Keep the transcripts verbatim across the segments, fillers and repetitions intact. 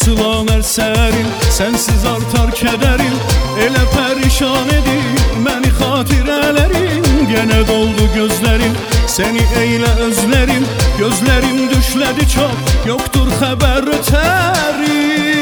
Açılan ersərin, sensiz artar kederim. Elə perişan edir məni xatirələrin. Gene doldu gözlerim, seni eyle özlerim. Gözlerim düşlədi çok, yoktur xəbər ötərim.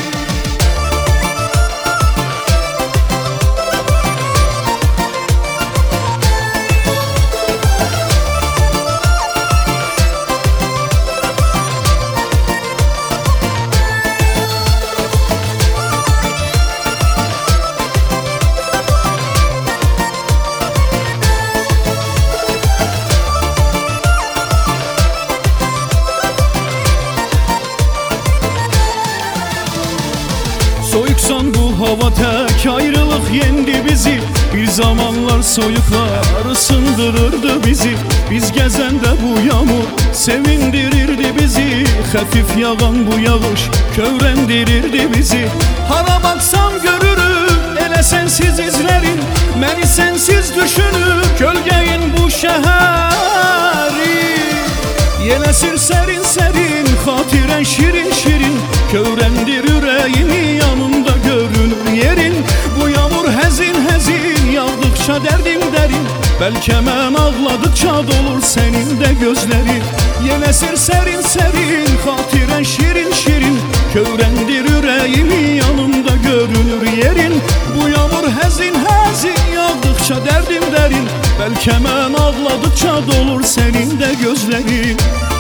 Soyuksan bu hava tek, ayrılık yendi bizi. Bir zamanlar soyuklar ısındırırdı bizi. Biz gezende bu yağmur sevindirirdi bizi. Hafif yağan bu yağış kövrendirirdi bizi. Hara baksam görürüm ele sensiz izlerin. Beni sensiz düşünür gölgeyin bu şehri. Yelesir serin serin, hatiren şirin şirin. Kövrendir yüreğimi, yanımda görünür yerin. Bu yağmur hezin hezin, yağdıkça derdim derin. Belki mən ağladıkça dolur senin de gözlerin. Yelesir serin serin, hatiren şirin şirin. Kövrendir yüreğimi, yanımda görünür yerin. Bu yağmur hezin hezin, yağdıkça derdim derin. Belki mən ağladıkça dolur senin de gözlerin.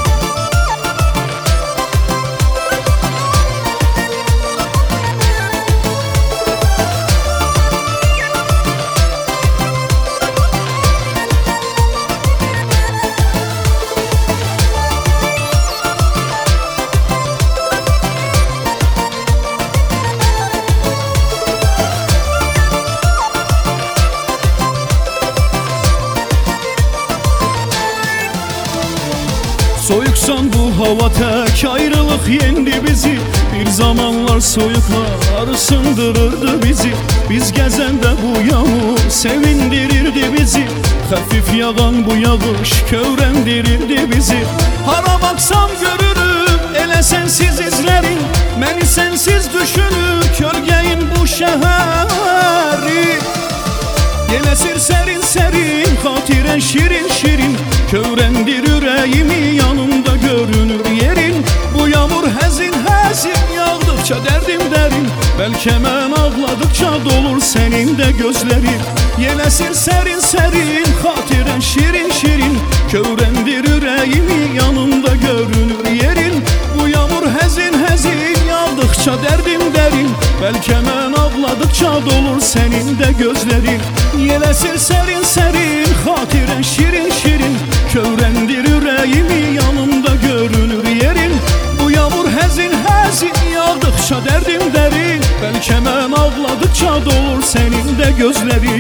Soyuksan bu hava tek, ayrılık yendi bizi. Bir zamanlar soyuklar ısındırırdı bizi. Biz gezende bu yağmur sevindirirdi bizi. Hafif yağan bu yağış kövrendirirdi bizi. Hara baksam görürüm ele sensiz izlerin. Beni sensiz düşünür gölgeyin bu şehri. Yelesir serin serin, hatiren şirin şirin. Kövrendir yüreğimi, yanımda görünür yerin. Bu yağmur hezin hezin, yağdıkça derdim derin. Belki mən ağladıkça dolur senin de gözlerin. Yelesir serin serin, hatiren şirin şirin. Kövrendir yüreğimi, yanımda görünür yerin. Bu yağmur hezin hezin, yağdıkça derdim derin. Belki mən ağladıkça dolur senin de gözlerin. Yelesir serin serin, hatiren şirin şirin. Kövrendir yüreğimi, yanımda görünür yerin. Bu yağmur hezin hezin, yağdıkça derdim derin. Belki mən ağladıkça dolur senin de gözlerin.